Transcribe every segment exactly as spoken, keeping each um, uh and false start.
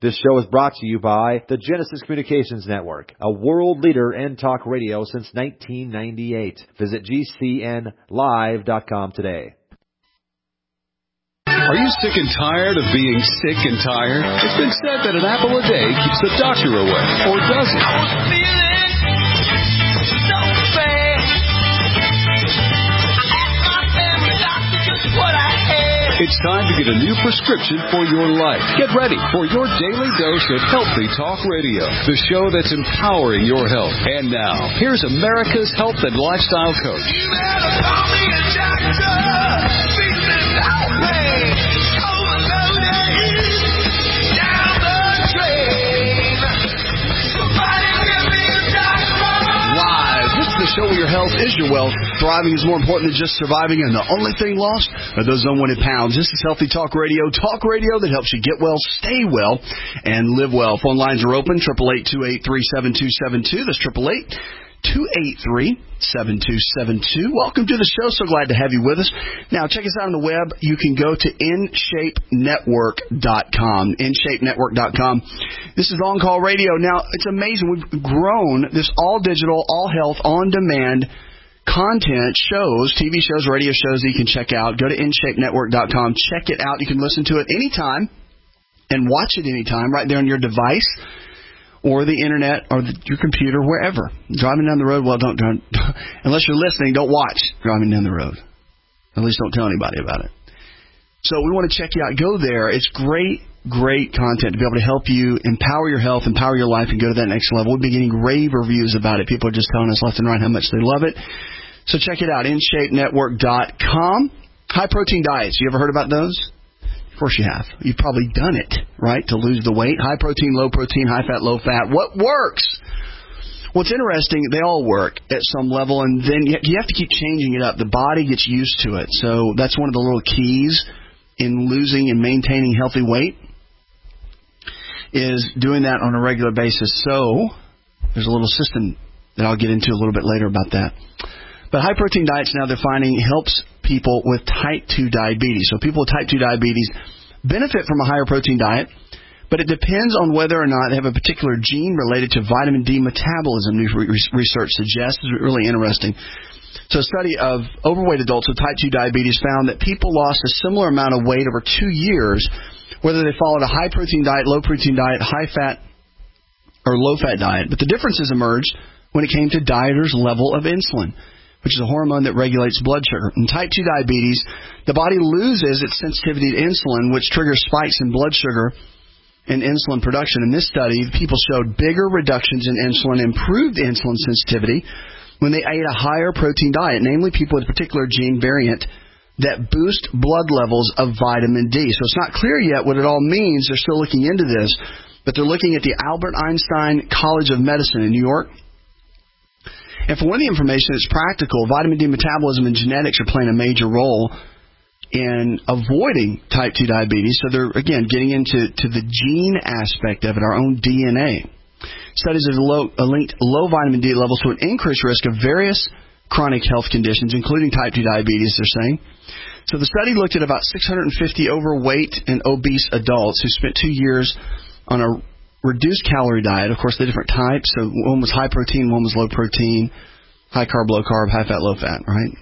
This show is brought to you by the Genesis Communications Network, a world leader in talk radio since nineteen ninety-eight. Visit G C N live dot com today. Are you sick and tired of being sick and tired? It's been said that an apple a day keeps the doctor away, or does it? I was feeling so bad. I asked my family doctor just what I had. It's time to get a new prescription for your life. Get ready for your daily dose of Healthy Talk Radio, the show that's empowering your health. And now, here's America's health and lifestyle coach. You better call me a doctor. The show where your health is your wealth. Thriving is more important than just surviving, and the only thing lost are those unwanted pounds. This is Healthy Talk Radio, talk radio that helps you get well, stay well, and live well. Phone lines are open, eight eight eight, two eight three, seven two seven two. That's eight eight eight, two eight three, seven two seven two. Welcome to the show. So glad to have you with us. Now, check us out on the web. You can go to in shape network dot com, in shape network dot com. This is On Call Radio. Now, it's amazing. We've grown this all-digital, all-health, on-demand content shows, T V shows, radio shows that you can check out. Go to in shape network dot com. Check it out. You can listen to it anytime and watch it anytime right there on your device or the internet or the, your computer, wherever. Driving down the road, well, don't, don't, unless you're listening, don't watch driving down the road. At least don't tell anybody about it. So we want to check you out. Go there. It's great. Great content to be able to help you empower your health, empower your life, and go to that next level. We've been getting rave reviews about it. People are just telling us left and right how much they love it. So check it out, in shape network dot com. High-protein diets. You ever heard about those? Of course you have. You've probably done it, right, to lose the weight. High-protein, low-protein, high-fat, low-fat. What works? What's interesting, they all work at some level, and then you have to keep changing it up. The body gets used to it. So that's one of the little keys in losing and maintaining healthy weight, is doing that on a regular basis. So there's a little system that I'll get into a little bit later about that. But high-protein diets now they're finding helps people with type two diabetes. So people with type two diabetes benefit from a higher protein diet, but it depends on whether or not they have a particular gene related to vitamin D metabolism, new research suggests. It's really interesting. So a study of overweight adults with type two diabetes found that people lost a similar amount of weight over two years whether they followed a high-protein diet, low-protein diet, high-fat, or low-fat diet. But the differences emerged when it came to dieters' level of insulin, which is a hormone that regulates blood sugar. In type two diabetes, the body loses its sensitivity to insulin, which triggers spikes in blood sugar and insulin production. In this study, people showed bigger reductions in insulin, improved insulin sensitivity when they ate a higher protein diet, namely people with a particular gene variant that boost blood levels of vitamin D. So it's not clear yet what it all means. They're still looking into this, but they're looking at the Albert Einstein College of Medicine in New York. And for one of the information that's practical, vitamin D metabolism and genetics are playing a major role in avoiding type two diabetes. So they're, again, getting into to the gene aspect of it, our own D N A. Studies have low, uh, linked low vitamin D levels to an increased risk of various chronic health conditions, including type two diabetes, they're saying. So the study looked at about six hundred fifty overweight and obese adults who spent two years on a reduced calorie diet. Of course, the different types. So one was high protein, one was low protein, high carb, low carb, high fat, low fat, right?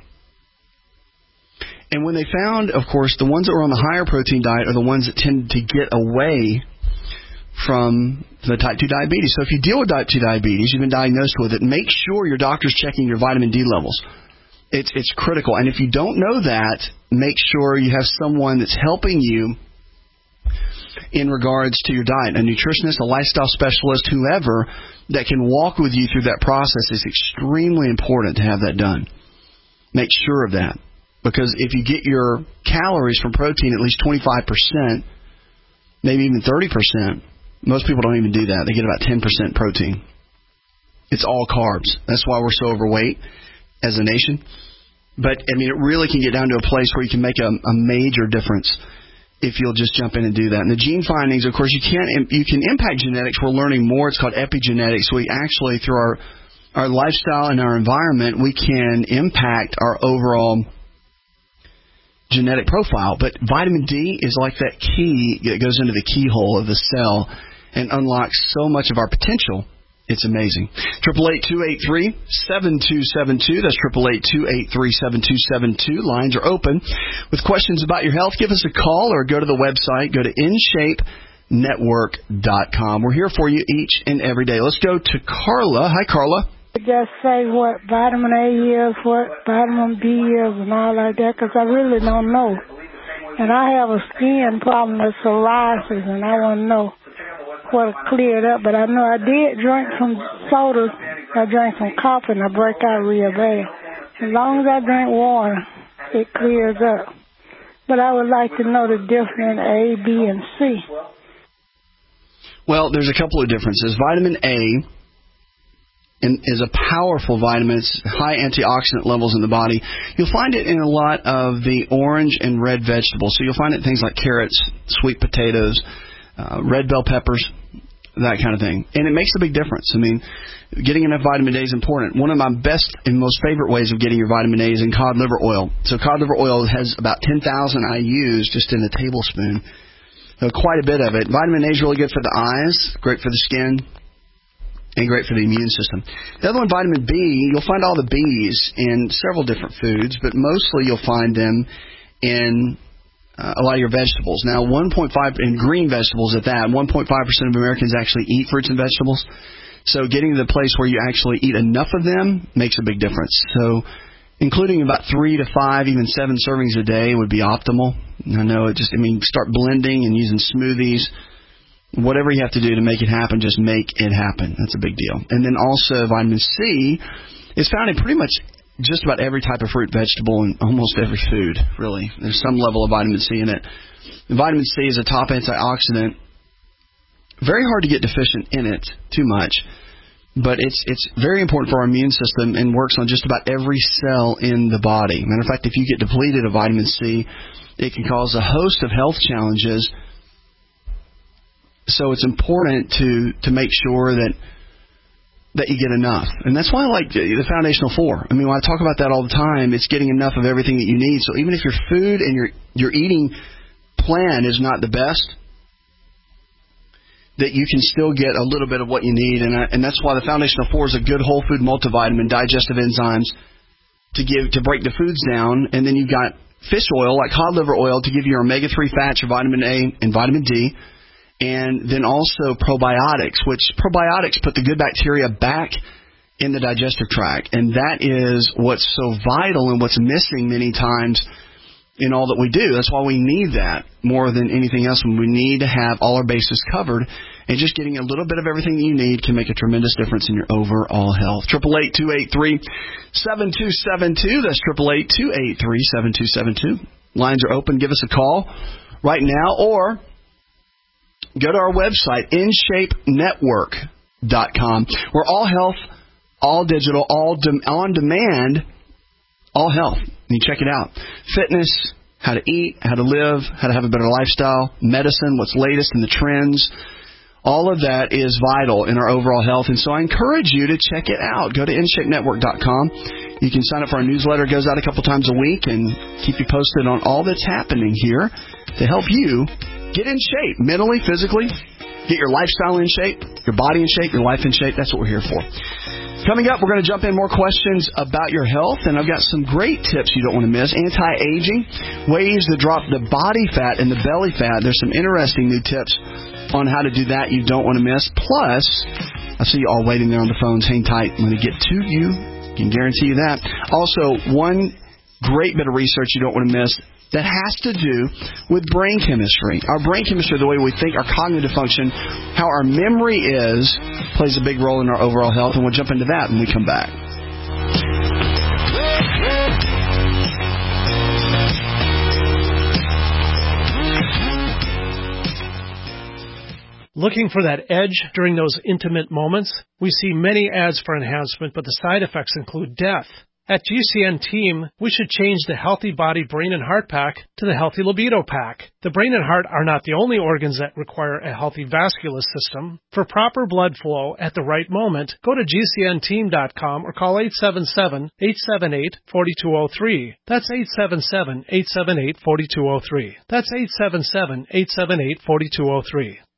And when they found, of course, the ones that were on the higher protein diet are the ones that tend to get away from the type two diabetes. So if you deal with type two diabetes, you've been diagnosed with it, make sure your doctor's checking your vitamin D levels. It's it's critical. And if you don't know that, make sure you have someone that's helping you in regards to your diet, a nutritionist, a lifestyle specialist, whoever that can walk with you through that process. Is extremely important to have that done. Make sure of that. Because if you get your calories from protein at least twenty-five percent, maybe even thirty percent, most people don't even do that. They get about ten percent protein. It's all carbs. That's why we're so overweight as a nation. But, I mean, it really can get down to a place where you can make a, a major difference if you'll just jump in and do that. And the gene findings, of course, you can't you can impact genetics. We're learning more. It's called epigenetics. We actually, through our, our lifestyle and our environment, we can impact our overall genetic profile. But vitamin D is like that key that goes into the keyhole of the cell and unlocks so much of our potential. It's amazing. triple eight, two eight three, seven two seven two. That's triple eight, two eight three, seven two seven two. Lines are open. With questions about your health, give us a call or go to the website. Go to in shape network dot com. We're here for you each and every day. Let's go to Carla. Hi, Carla. Just say what vitamin A is, what vitamin B is, and all like that, because I really don't know. And I have a skin problem with psoriasis, and I want to know what cleared up. But I know I did drink some sodas. I drank some coffee, and I break out real bad. As long as I drink water, it clears up. But I would like to know the difference in A, B, and C. Well, there's a couple of differences. Vitamin A is a powerful vitamin. It's high antioxidant levels in the body. You'll find it in a lot of the orange and red vegetables. So you'll find it in things like carrots, sweet potatoes, uh, red bell peppers, that kind of thing. And it makes a big difference. I mean, getting enough vitamin A is important. One of my best and most favorite ways of getting your vitamin A is in cod liver oil. So cod liver oil has about ten thousand I U's just in a tablespoon. So quite a bit of it. Vitamin A is really good for the eyes, great for the skin, and great for the immune system. The other one, vitamin B, you'll find all the B's in several different foods, but mostly you'll find them in uh, a lot of your vegetables. Now, one point five in green vegetables at that, one point five percent of Americans actually eat fruits and vegetables. So getting to the place where you actually eat enough of them makes a big difference. So including about three to five, even seven servings a day would be optimal. I know it just, I mean, start blending and using smoothies. Whatever you have to do to make it happen, just make it happen. That's a big deal. And then also vitamin C is found in pretty much just about every type of fruit, vegetable, and almost every food, really. There's some level of vitamin C in it. And vitamin C is a top antioxidant. Very hard to get deficient in it too much, but it's it's very important for our immune system and works on just about every cell in the body. Matter of fact, if you get depleted of vitamin C, it can cause a host of health challenges. So it's important to, to make sure that that you get enough. And that's why I like the Foundational Four. I mean, when I talk about that all the time, it's getting enough of everything that you need. So even if your food and your, your eating plan is not the best, that you can still get a little bit of what you need. And, I, and that's why the Foundational Four is a good whole food multivitamin, digestive enzymes to give to break the foods down. And then you've got fish oil, like cod liver oil, to give you your omega three fats, your vitamin A and vitamin D. And then also probiotics, which probiotics put the good bacteria back in the digestive tract. And that is what's so vital and what's missing many times in all that we do. That's why we need that more than anything else. We need to have all our bases covered. And just getting a little bit of everything that you need can make a tremendous difference in your overall health. triple eight, two eight three, seven two seven two. That's triple eight, two eight three, seven two seven two. Lines are open. Give us a call right now, or go to our website, in shape network dot com. We're all health, all digital, all de- on demand, all health. You check it out. Fitness, how to eat, how to live, how to have a better lifestyle, medicine, what's latest in the trends. All of that is vital in our overall health. And so I encourage you to check it out. Go to in shape network dot com. You can sign up for our newsletter. It goes out a couple times a week and keep you posted on all that's happening here to help you get in shape, mentally, physically, get your lifestyle in shape, your body in shape, your life in shape. That's what we're here for. Coming up, we're going to jump in more questions about your health, and I've got some great tips you don't want to miss. Anti-aging, ways to drop the body fat and the belly fat. There's some interesting new tips on how to do that you don't want to miss. Plus, I see you all waiting there on the phones. Hang tight. I'm going to get to you. I can guarantee you that. Also, one great bit of research you don't want to miss that has to do with brain chemistry. Our brain chemistry, the way we think, our cognitive function, how our memory is, plays a big role in our overall health, and we'll jump into that when we come back. Looking for that edge during those intimate moments? We see many ads for enhancement, but the side effects include death. At G C N Team, we should change the Healthy Body, Brain, and Heart Pack to the Healthy Libido Pack. The brain and heart are not the only organs that require a healthy vascular system. For proper blood flow at the right moment, go to G C N team dot com or call eight seven seven, eight seven eight, four two zero three. That's eight seven seven, eight seven eight, four two zero three. That's eight seven seven, eight seven eight, four two zero three.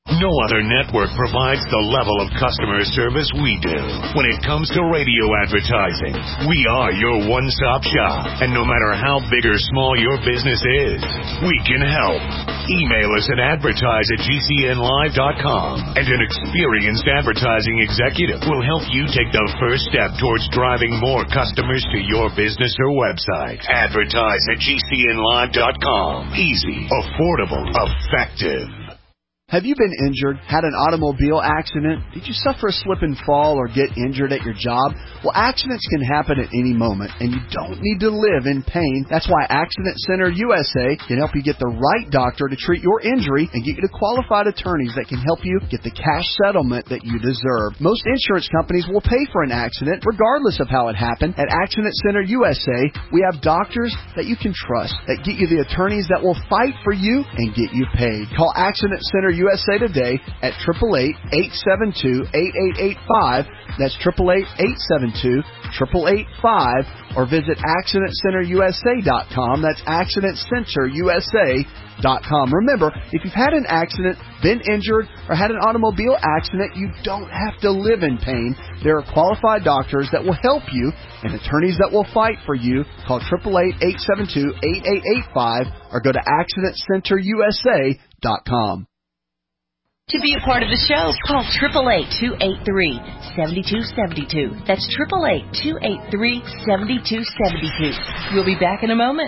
No other network provides the level of customer service we do. When it comes to radio advertising, we are your one-stop shop. And no matter how big or small your business is, we can help. Email us at advertise at G C N live dot com, and an experienced advertising executive will help you take the first step towards driving more customers to your business or website. Advertise at G C N live dot com. Easy, affordable, effective. Have you been injured, had an automobile accident? Did you suffer a slip and fall or get injured at your job? Well, accidents can happen at any moment, and you don't need to live in pain. That's why Accident Center U S A can help you get the right doctor to treat your injury and get you to qualified attorneys that can help you get the cash settlement that you deserve. Most insurance companies will pay for an accident, regardless of how it happened. At Accident Center U S A, we have doctors that you can trust, that get you the attorneys that will fight for you and get you paid. Call Accident Center U S A today at eight eight eight, eight seven two, eight eight eight five. That's eight eight eight, eight seven two, eight eight eight five. Or visit accident center U S A dot com. That's accident center U S A dot com. Remember, if you've had an accident, been injured, or had an automobile accident, you don't have to live in pain. There are qualified doctors that will help you and attorneys that will fight for you. Call eight eight eight, eight seven two, eight eight eight five or go to accident center U S A dot com. To be a part of the show, call eight eight eight, two eight three, seven two seven two. That's eight eight eight, two eight three, seven two seven two. We'll be back in a moment.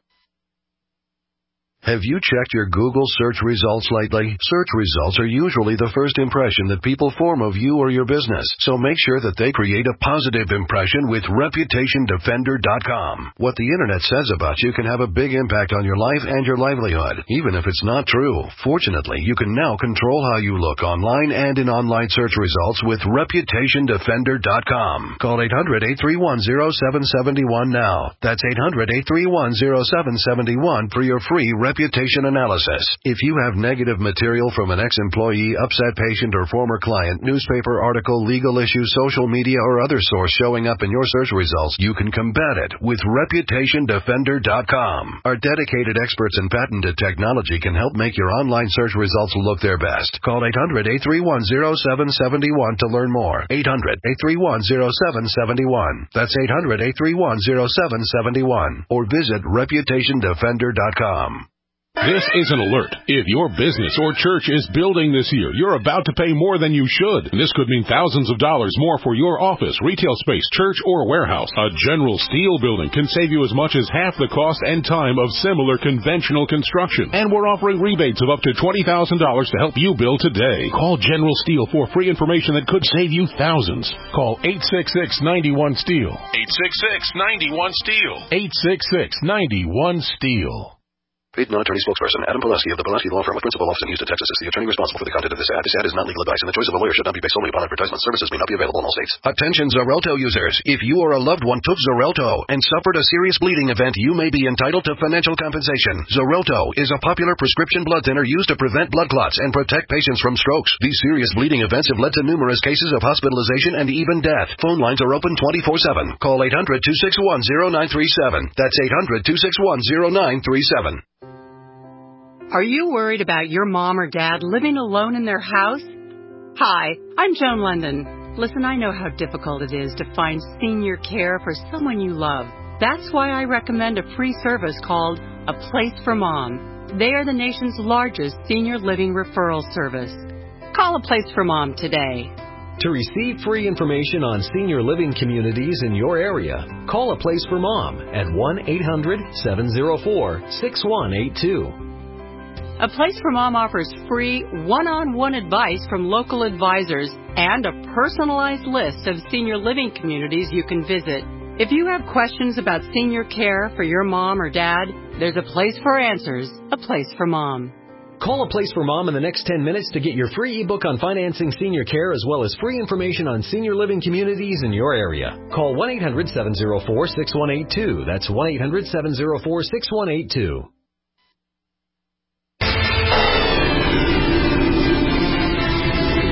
Have you checked your Google search results lately? Search results are usually the first impression that people form of you or your business, so make sure that they create a positive impression with reputation defender dot com. What the Internet says about you can have a big impact on your life and your livelihood, even if it's not true. Fortunately, you can now control how you look online and in online search results with reputation defender dot com. Call eight hundred, eight three one, zero seven seven one now. That's eight hundred, eight three one, zero seven seven one for your free reputation analysis. If you have negative material from an ex-employee, upset patient, or former client, newspaper article, legal issue, social media, or other source showing up in your search results, you can combat it with reputation defender dot com. Our dedicated experts in patented technology can help make your online search results look their best. Call eight hundred, eight three one, zero seven seven one to learn more. eight hundred, eight three one, zero seven seven one. That's eight hundred, eight three one, zero seven seven one. Or visit reputation defender dot com. This is an alert. If your business or church is building this year, you're about to pay more than you should. This could mean thousands of dollars more for your office, retail space, church, or warehouse. A General Steel building can save you as much as half the cost and time of similar conventional construction. And we're offering rebates of up to twenty thousand dollars to help you build today. Call General Steel for free information that could save you thousands. Call eight six six, nine one, STEEL. eight six six, nine one, STEEL. eight six six, nine one, STEEL. Paid non-attorney spokesperson Adam Pulaski of the Pulaski Law Firm with principal office in Houston, Texas is the attorney responsible for the content of this ad. This ad is not legal advice, and the choice of a lawyer should not be based solely upon advertisement. Services may not be available in all states. Attention Xarelto users. If you or a loved one took Xarelto and suffered a serious bleeding event, you may be entitled to financial compensation. Xarelto is a popular prescription blood thinner used to prevent blood clots and protect patients from strokes. These serious bleeding events have led to numerous cases of hospitalization and even death. Phone lines are open twenty-four seven. Call eight hundred, two six one, zero nine three seven. That's eight hundred, two six one, zero nine three seven. Are you worried about your mom or dad living alone in their house? Hi, I'm Joan London. Listen, I know how difficult it is to find senior care for someone you love. That's why I recommend a free service called A Place for Mom. They are the nation's largest senior living referral service. Call A Place for Mom today. To receive free information on senior living communities in your area, call A Place for Mom at one eight hundred, seven oh four, six one eight two. A Place for Mom offers free one-on-one advice from local advisors and a personalized list of senior living communities you can visit. If you have questions about senior care for your mom or dad, there's a place for answers, A Place for Mom. Call A Place for Mom in the next ten minutes to get your free ebook on financing senior care as well as free information on senior living communities in your area. Call one eight hundred, seven oh four, six one eight two. That's one eight hundred, seven oh four, six one eight two.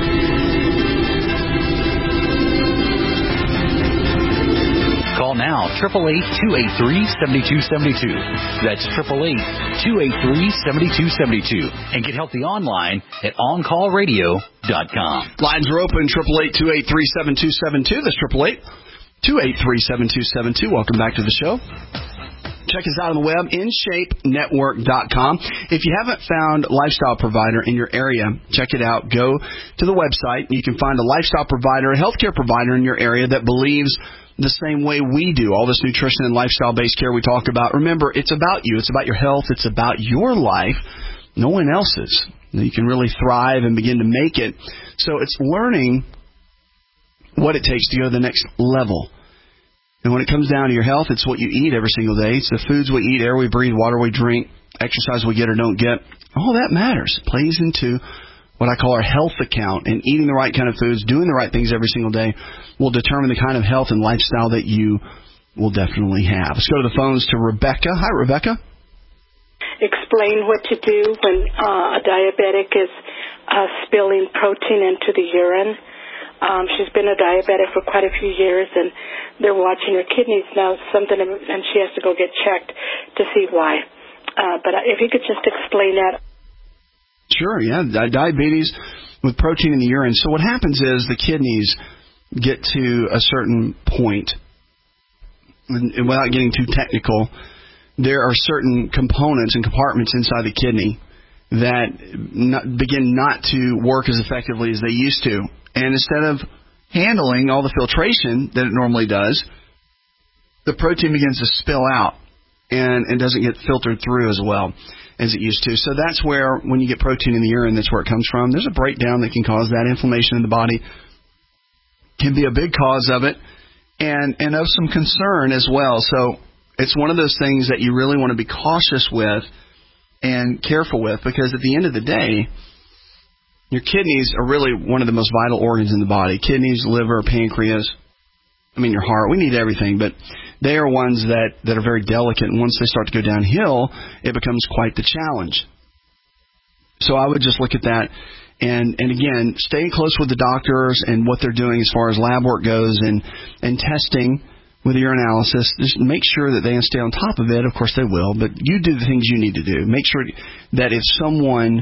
Call now, eight eight eight, two eight three, seven two seven two. That's eight eight eight, two eight three, seven two seven two. And get healthy online at on call radio dot com. Lines are open, eight eight eight, two eight three, seven two seven two. That's eight eight eight, two eight three, seven two seven two. Welcome back to the show. Check us out on the web, in shape network dot com. If you haven't found a lifestyle provider in your area, check it out. Go to the website. You can find a lifestyle provider, a healthcare provider in your area that believes the same way we do. All this nutrition and lifestyle-based care we talk about. Remember, it's about you. It's about your health. It's about your life. No one else's. You can really thrive and begin to make it. So it's learning what it takes to go to the next level. And when it comes down to your health, it's what you eat every single day. It's the foods we eat, air we breathe, water we drink, exercise we get or don't get. All that matters. It plays into what I call our health account. And eating the right kind of foods, doing the right things every single day will determine the kind of health and lifestyle that you will definitely have. Let's go to the phones to Rebecca. Hi, Rebecca. Explain what to do when uh, a diabetic is uh, spilling protein into the urine. Um, she's been a diabetic for quite a few years, and they're watching her kidneys now, something, and she has to go get checked to see why. Uh, but if you could just explain that. Sure, yeah, Di- diabetes with protein in the urine. So what happens is the kidneys get to a certain point, and without getting too technical, there are certain components and compartments inside the kidney that not, begin not to work as effectively as they used to. And instead of handling all the filtration that it normally does, the protein begins to spill out and, and doesn't get filtered through as well as it used to. So that's where, when you get protein in the urine, that's where it comes from. There's a breakdown that can cause that. Inflammation in the body can be a big cause of it, and, and of some concern as well. So it's one of those things that you really want to be cautious with and careful with, because at the end of the day, your kidneys are really one of the most vital organs in the body. Kidneys, liver, pancreas, I mean your heart. We need everything, but they are ones that, that are very delicate, and once they start to go downhill, it becomes quite the challenge. So I would just look at that, and, and again, stay close with the doctors and what they're doing as far as lab work goes, and, and testing with urinalysis. Just make sure that they stay on top of it. Of course they will, but you do the things you need to do. Make sure that if someone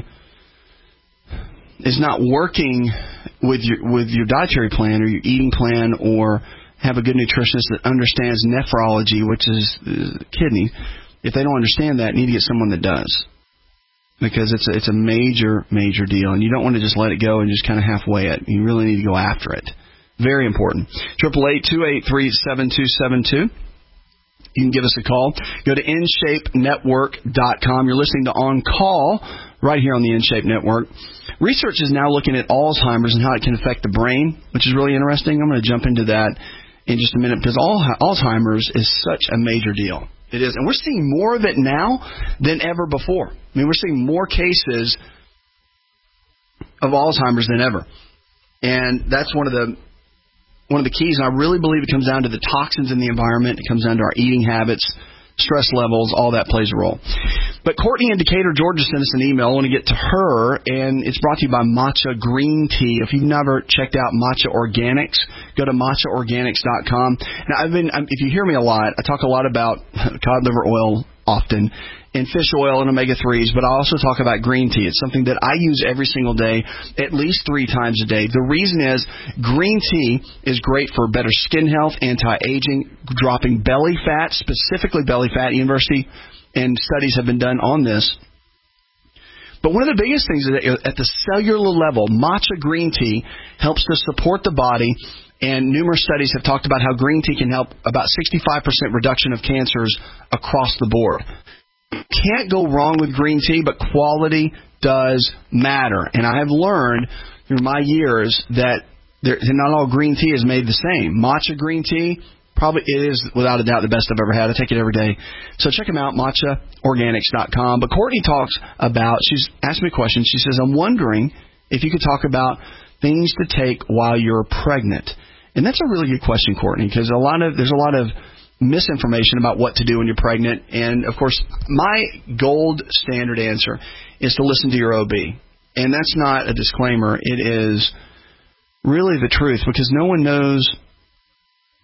is not working with your with your dietary plan or your eating plan, or have a good nutritionist that understands nephrology, which is uh, kidney, if they don't understand that, you need to get someone that does, because it's a, it's a major, major deal, and you don't want to just let it go and just kind of halfway it. You really need to go after it. Very important. eight eight eight, two eight three, seven two seven two. You can give us a call. Go to in shape network dot com. You're listening to On Call right here on the InShape Network. Research is now looking at Alzheimer's and how it can affect the brain, which is really interesting. I'm going to jump into that in just a minute, because Alzheimer's is such a major deal. It is. And we're seeing more of it now than ever before. I mean, we're seeing more cases of Alzheimer's than ever. And that's one of the one of the keys, and I really believe it comes down to the toxins in the environment. It comes down to our eating habits, stress levels, all that plays a role. But Courtney in Decatur, Georgia sent us an email. I want to get to her, and it's brought to you by Matcha Green Tea. If you've never checked out Matcha Organics, go to matcha organics dot com. Now, I've been, if you hear me a lot, I talk a lot about cod liver oil often, and fish oil and omega threes, but I also talk about green tea. It's something that I use every single day, at least three times a day. The reason is green tea is great for better skin health, anti-aging, dropping belly fat, specifically belly fat. University and studies have been done on this. But one of the biggest things is that at the cellular level, matcha green tea helps to support the body, and numerous studies have talked about how green tea can help about sixty-five percent reduction of cancers across the board. Can't go wrong with green tea, but quality does matter. And I have learned through my years that there, not all green tea is made the same. Matcha green tea, probably it is without a doubt the best I've ever had. I take it every day. So check them out, matcha organics dot com. But Courtney talks about, she's asked me a question. She says, I'm wondering if you could talk about things to take while you're pregnant. And that's a really good question, Courtney, because a lot of there's a lot of misinformation about what to do when you're pregnant. And, of course, my gold standard answer is to listen to your O B. And that's not a disclaimer. It is really the truth, because no one knows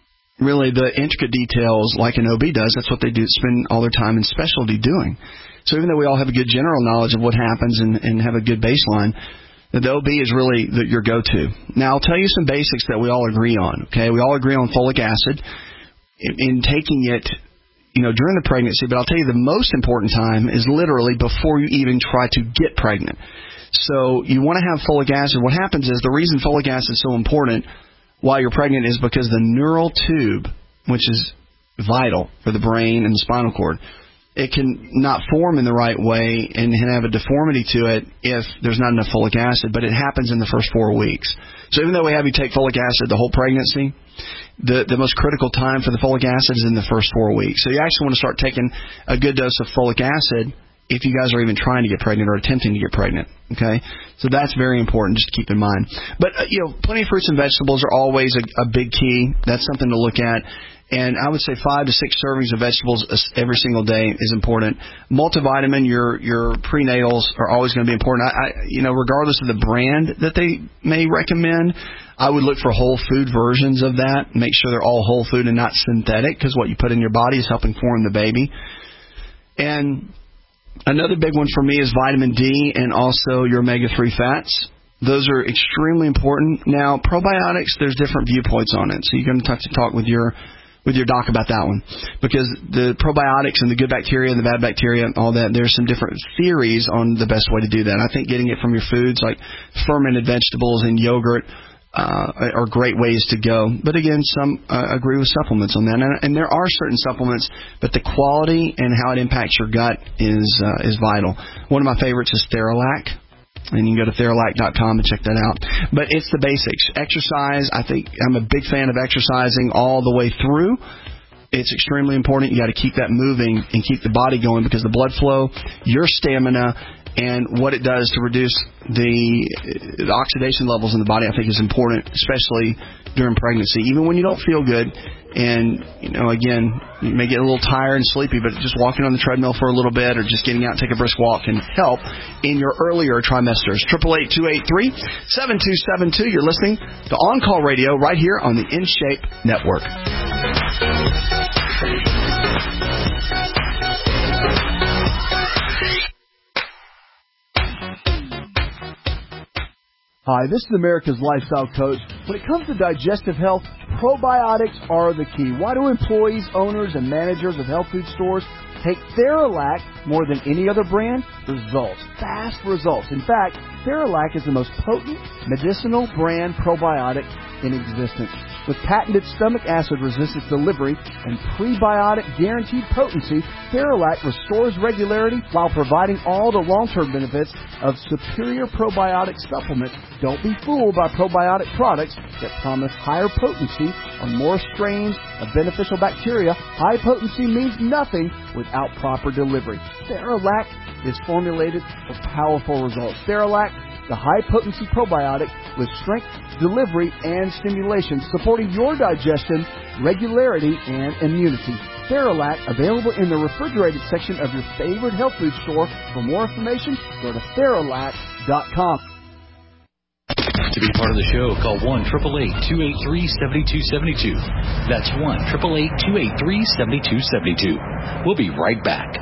really the intricate details like an O B does. That's what they do, spend all their time in specialty doing. So even though we all have a good general knowledge of what happens and, and have a good baseline, the O B is really the, your go-to. Now, I'll tell you some basics that we all agree on, okay? We all agree on folic acid in, in taking it, you know, during the pregnancy, but I'll tell you the most important time is literally before you even try to get pregnant. So you want to have folic acid. What happens is the reason folic acid is so important while you're pregnant is because the neural tube, which is vital for the brain and the spinal cord, it can not form in the right way and have a deformity to it if there's not enough folic acid, but it happens in the first four weeks. So even though we have you take folic acid the whole pregnancy, the, the most critical time for the folic acid is in the first four weeks. So you actually want to start taking a good dose of folic acid if you guys are even trying to get pregnant or attempting to get pregnant, okay? So that's very important just to keep in mind. But, uh, you know, plenty of fruits and vegetables are always a, a big key. That's something to look at. And I would say five to six servings of vegetables every single day is important. Multivitamin, your your prenatals are always going to be important. I, I, you know, regardless of the brand that they may recommend, I would look for whole food versions of that. Make sure they're all whole food and not synthetic, because what you put in your body is helping form the baby. And another big one for me is vitamin D and also your omega three fats. Those are extremely important. Now, probiotics, there's different viewpoints on it, so you're going to have to talk with your with your doc about that one, because the probiotics and the good bacteria and the bad bacteria and all that, there's some different theories on the best way to do that. I think getting it from your foods like fermented vegetables and yogurt uh, are great ways to go. But again, some uh, agree with supplements on that. And, and there are certain supplements, but the quality and how it impacts your gut is uh, is vital. One of my favorites is Theralac. And you can go to Theralac dot com and check that out. But it's the basics. Exercise, I think I'm a big fan of exercising all the way through. It's extremely important. You got to keep that moving and keep the body going, because the blood flow, your stamina, and what it does to reduce the, the oxidation levels in the body, I think is important, especially during pregnancy. Even when you don't feel good, and, you know, again, you may get a little tired and sleepy, but just walking on the treadmill for a little bit or just getting out and take a brisk walk can help in your earlier trimesters. eight eight eight, two eight three, seven two seven two. You're listening to On Call Radio right here on the In Shape Network. Hi, this is America's Lifestyle Coach. When it comes to digestive health, probiotics are the key. Why do employees, owners, and managers of health food stores take Theralac more than any other brand? Results. Fast results. In fact, Theralac is the most potent medicinal brand probiotic in existence. With patented stomach acid resistance delivery and prebiotic guaranteed potency, Theralac restores regularity while providing all the long-term benefits of superior probiotic supplements. Don't be fooled by probiotic products that promise higher potency on more strains of beneficial bacteria. High potency means nothing without proper delivery. Theralac is formulated for powerful results. Theralac, the high-potency probiotic with strength, delivery, and stimulation, supporting your digestion, regularity, and immunity. Theralac, available in the refrigerated section of your favorite health food store. For more information, go to Theralac dot com. To be part of the show, call one eight eight eight, two eight three, seven two seven two. That's one eight eight eight, two eight three, seven two seven two. We'll be right back.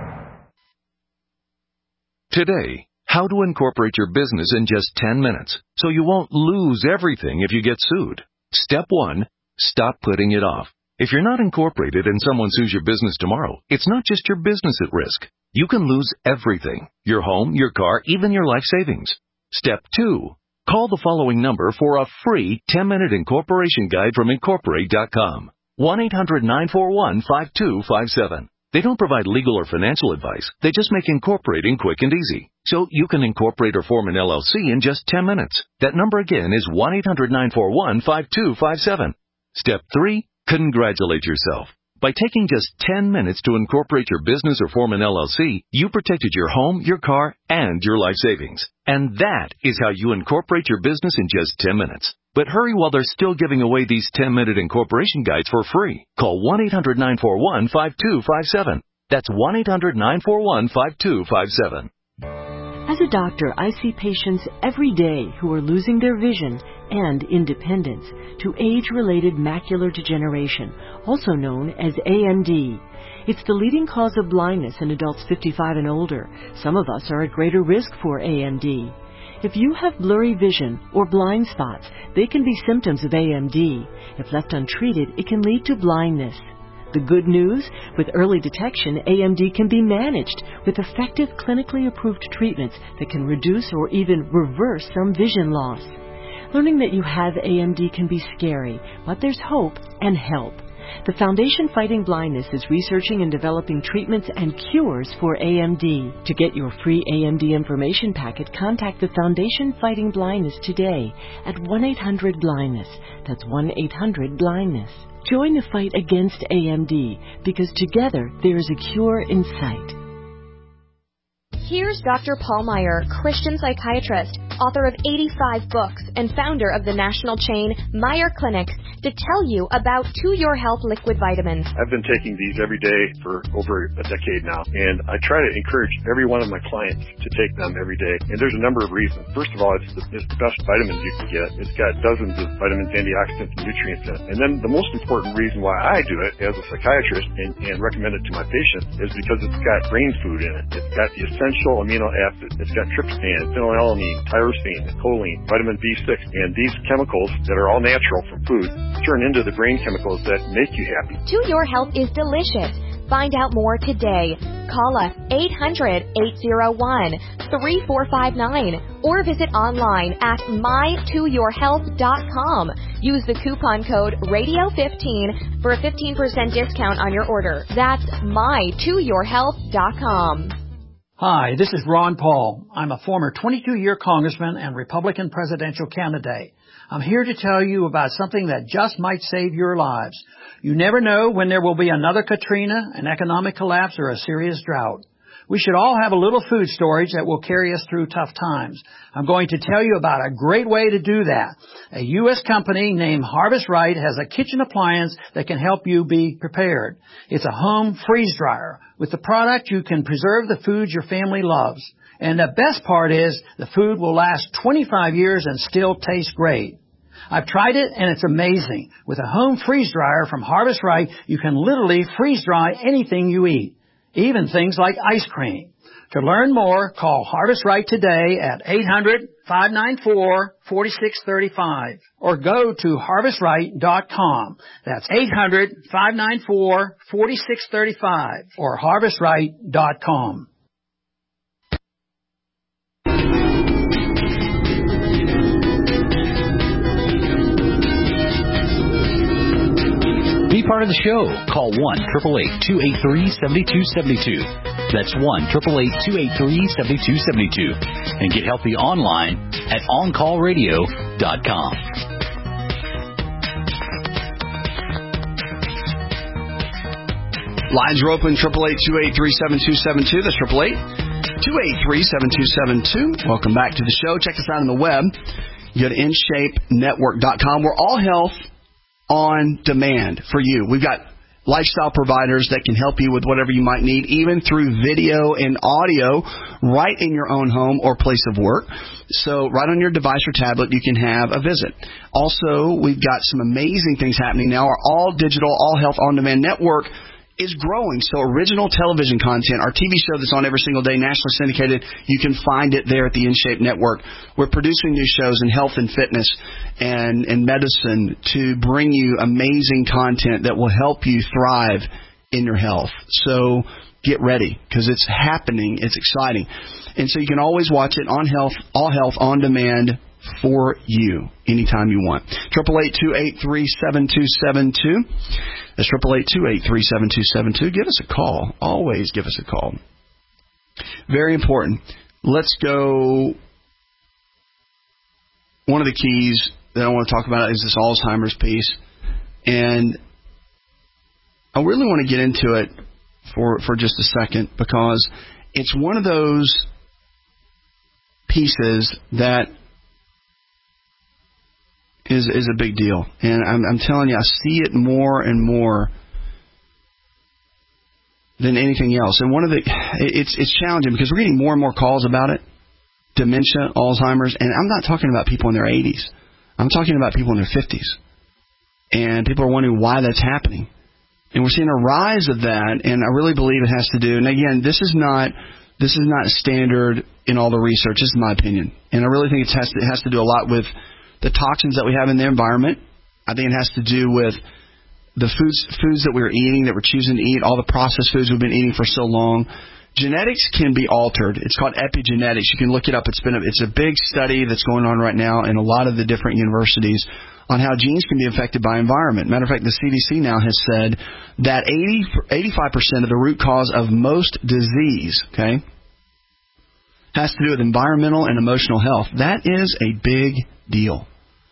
Today, how to incorporate your business in just ten minutes so you won't lose everything if you get sued. Step one, stop putting it off. If you're not incorporated and someone sues your business tomorrow, it's not just your business at risk. You can lose everything: your home, your car, even your life savings. Step two, call the following number for a free ten-minute incorporation guide from Incorporate dot com. one eight hundred, nine four one, five two five seven. They don't provide legal or financial advice. They just make incorporating quick and easy. So you can incorporate or form an L L C in just ten minutes. That number again is one eight hundred, nine four one, five two five seven. Step three, congratulate yourself. By taking just ten minutes to incorporate your business or form an L L C, you protected your home, your car, and your life savings. And that is how you incorporate your business in just ten minutes. But hurry while they're still giving away these ten-minute incorporation guides for free. Call one eight hundred, nine four one, five two five seven. That's one eight hundred, nine four one, five two five seven. As a doctor, I see patients every day who are losing their vision and independence to age-related macular degeneration, also known as A M D. It's the leading cause of blindness in adults fifty-five and older. Some of us are at greater risk for A M D. If you have blurry vision or blind spots, they can be symptoms of A M D. If left untreated, it can lead to blindness. The good news? With early detection, A M D can be managed with effective clinically approved treatments that can reduce or even reverse some vision loss. Learning that you have A M D can be scary, but there's hope and help. The Foundation Fighting Blindness is researching and developing treatments and cures for A M D. To get your free A M D information packet, contact the Foundation Fighting Blindness today at one eight hundred blindness. That's one eight hundred blindness. Join the fight against A M D, because together there is a cure in sight. Here's Doctor Paul Meyer, Christian psychiatrist, author of eighty-five books, and founder of the national chain Meyer Clinics, to tell you about To Your Health liquid vitamins. I've been taking these every day for over a decade now, and I try to encourage every one of my clients to take them every day. And there's a number of reasons. First of all, it's the, it's the best vitamins you can get. It's got dozens of vitamins, antioxidants, and nutrients in it. And then the most important reason why I do it as a psychiatrist and, and recommend it to my patients is because it's got brain food in it. It's got the essential amino acids. It's got tryptophan, phenylalanine, tyrosine, choline, vitamin B six, and these chemicals that are all natural from food turn into the brain chemicals that make you happy. To Your Health is delicious. Find out more today. Call us eight hundred, eight oh one, three four five nine or visit online at my to your health dot com. Use the coupon code radio fifteen for a fifteen percent discount on your order. That's my to your health dot com. Hi, this is Ron Paul. I'm a former twenty-two-year congressman and Republican presidential candidate. I'm here to tell you about something that just might save your lives. You never know when there will be another Katrina, an economic collapse, or a serious drought. We should all have a little food storage that will carry us through tough times. I'm going to tell you about a great way to do that. A U S company named Harvest Right has a kitchen appliance that can help you be prepared. It's a home freeze dryer. With the product, you can preserve the foods your family loves. And the best part is the food will last twenty-five years and still taste great. I've tried it and it's amazing. With a home freeze dryer from Harvest Right, you can literally freeze dry anything you eat, even things like ice cream. To learn more, call Harvest Right today at eight hundred, five nine four, four six three five or go to harvest right dot com. That's eight hundred, five nine four, four six three five or harvest right dot com. Be part of the show. Call one eight eight eight, two eight three, seven two seven two. That's one eight eight eight, two eight three, seven two seven two. And get healthy online at on call radio dot com. Lines are open, eight eight eight, two eight three, seven two seven two. That's eight eight eight, two eight three, seven two seven two. Welcome back to the show. Check us out on the web. You go to in shape network dot com. We're all health on demand for you. We've got lifestyle providers that can help you with whatever you might need, even through video and audio, right in your own home or place of work. So right on your device or tablet, you can have a visit. Also, we've got some amazing things happening now. Our all-digital, all-health on-demand network is growing. So original television content, our T V show that's on every single day, nationally syndicated, you can find it there at the InShape Network. We're producing new shows in health and fitness and, and medicine to bring you amazing content that will help you thrive in your health. So get ready, because it's happening. It's exciting. And so you can always watch it on health, all health on demand for you anytime you want. eight eight eight, two eight three, seven two seven two. That's eight eight eight, two eight three, seven two seven two. Give us a call. Always give us a call. Very important. Let's go. One of the keys that I want to talk about is this Alzheimer's piece. And I really want to get into it for, for just a second, because it's one of those pieces that is is a big deal. And I'm, I'm telling you, I see it more and more than anything else. And one of the, it's it's challenging because we're getting more and more calls about it. Dementia, Alzheimer's, and I'm not talking about people in their eighties. I'm talking about people in their fifties. And people are wondering why that's happening. And we're seeing a rise of that, and I really believe it has to do, and again, this is not this is not standard in all the research, this is my opinion. And I really think it has to, it has to do a lot with the toxins that we have in the environment. I think it has to do with the foods foods that we're eating, that we're choosing to eat, all the processed foods we've been eating for so long. Genetics can be altered. It's called epigenetics. You can look it up. It's been a, it's a big study that's going on right now in a lot of the different universities on how genes can be affected by environment. Matter of fact, the C D C now has said that eighty, eighty-five percent of the root cause of most disease, okay, has to do with environmental and emotional health. That is a big deal.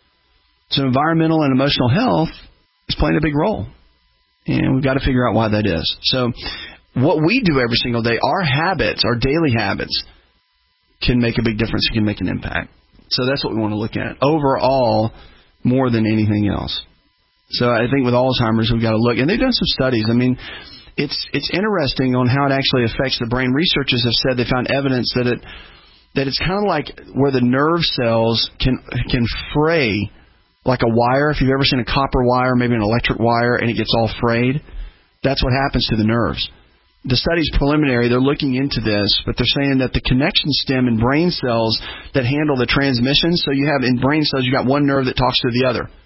So environmental and emotional health is playing a big role. And we've got to figure out why that is. So what we do every single day, our habits, our daily habits, can make a big difference, can make an impact. So that's what we want to look at overall more than anything else. So I think with Alzheimer's, we've got to look. And they've done some studies. I mean, it's it's interesting on how it actually affects the brain. Researchers have said they found evidence that it that it's kind of like where the nerve cells can can fray like a wire. If you've ever seen a copper wire, maybe an electric wire, and it gets all frayed, that's what happens to the nerves. The study's preliminary. They're looking into this, but they're saying that the connection stem in brain cells that handle the transmission, so you have in brain cells, you got one nerve that talks to the other.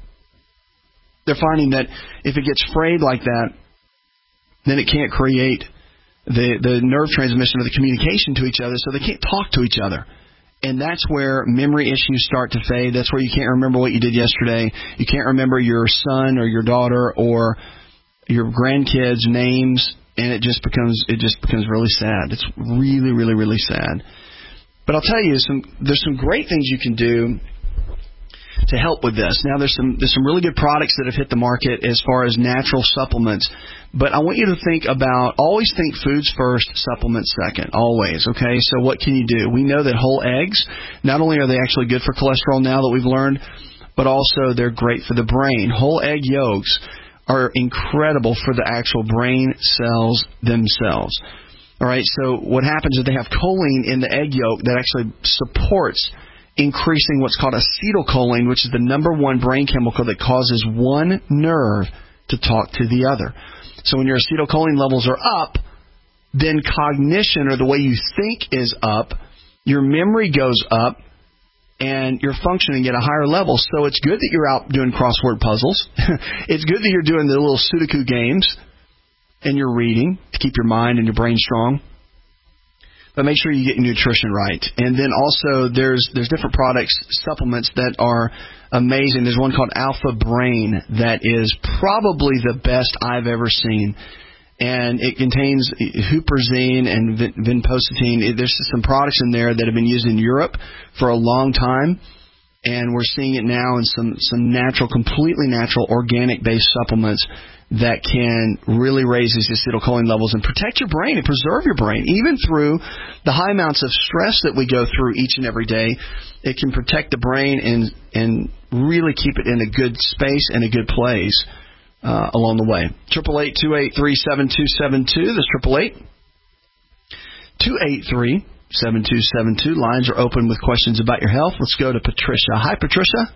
They're finding that if it gets frayed like that, then it can't create the, the nerve transmission or the communication to each other, so they can't talk to each other. And that's where memory issues start to fade. That's where you can't remember what you did yesterday. You can't remember your son or your daughter or your grandkids' names. And it just becomes it just becomes really sad. It's really, really, really sad. But I'll tell you, some there's some great things you can do to help with this. Now, there's some there's some really good products that have hit the market as far as natural supplements. But I want you to think about, always think foods first, supplements second, always, okay? So what can you do? We know that whole eggs, not only are they actually good for cholesterol now that we've learned, but also they're great for the brain. Whole egg yolks are incredible for the actual brain cells themselves. All right, so what happens is they have choline in the egg yolk that actually supports increasing what's called acetylcholine, which is the number one brain chemical that causes one nerve to talk to the other. So when your acetylcholine levels are up, then cognition, or the way you think, is up, your memory goes up, and you're functioning at a higher level. So it's good that you're out doing crossword puzzles. It's good that you're doing the little Sudoku games, and you're reading to keep your mind and your brain strong. But make sure you get your nutrition right. And then also there's there's different products, supplements that are amazing. There's one called Alpha Brain that is probably the best I've ever seen. And it contains huperzine and vinpocetine. There's some products in there that have been used in Europe for a long time. And we're seeing it now in some, some natural, completely natural, organic-based supplements that can really raise these acetylcholine levels and protect your brain and preserve your brain. Even through the high amounts of stress that we go through each and every day, it can protect the brain and, and really keep it in a good space and a good place uh, along the way. triple eight, two eight three, seven two seven two. That's triple eight, two eight three, seven two seven two. Lines are open with questions about your health. Let's go to Patricia. Hi, Patricia.